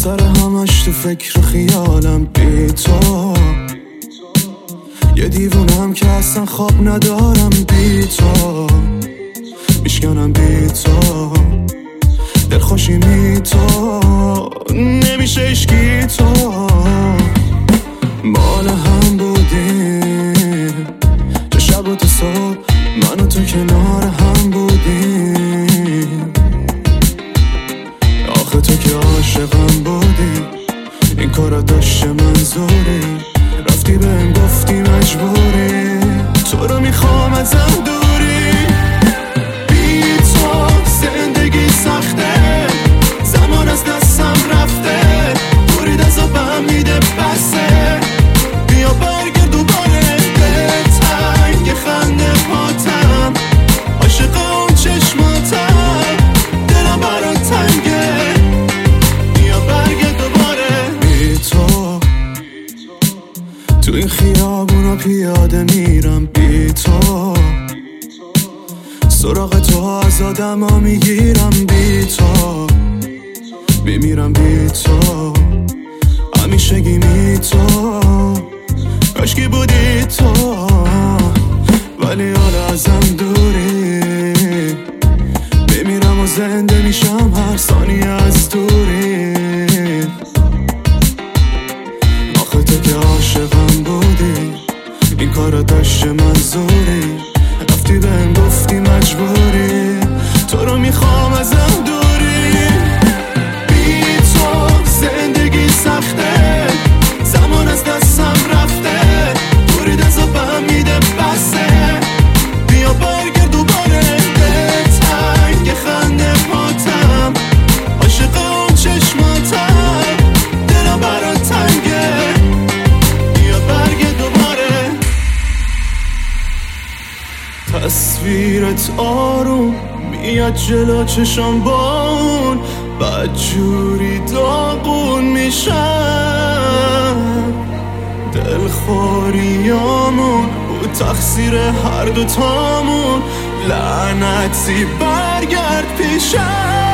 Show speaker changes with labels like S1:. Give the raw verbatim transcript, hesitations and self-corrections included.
S1: سر همش تو فکر و خیالم بی تو، یه دیوونم که اصلا خواب ندارم بی تو، میشکنم بی تو، دلخوشی می تو، نمیشه اشکی تو. مال هم بودیم تو شب و تو صبح، من و تو کنار هم بودیم. آخه تو که عاشقم بودی، این کارا داشته منظوری، رفتی بهم گفتی مجبوری، تو رو میخوام ازم دوری. بی تو زندگی سخته، زمان از دستم رفته، برید از آبم میده بسه، بیا برگرد دوباره به تنگ خنده پاتم، عاشق اون چشماتم، دلم برات تنگه، بیا برگرد دوباره. بی تو تو این خیابونا پیاده میرم بی تو، سراغ تو از آدم ها میگیرم بی تو، میمیرم بی تو، همیشه گیمی تو، کاشکی بودی تو، ولی حالا ازم دوری، میمیرم و زنده میشم هر ثانیه از دوری. آخه تو که عاشقم بودی، این کارا داشته منظوری، رفتی بهم گفتی مجبوری، تو رو میخوام ازم دوری. بی تو زندگی سخته، زمان از دستم رفته، برید از آبم میده بسه، بیا برگرد دوباره به تنگ خنده پاتم، عاشق اون چشماتم، دلم برات تنگه، بیا برگرد دوباره. تصویرت آروم میاد جلو چشم با اون، بدجوری داغون میشم، دلخوریامون بود تقصیر هر دوتامون، لعنتی برگرد پیشم.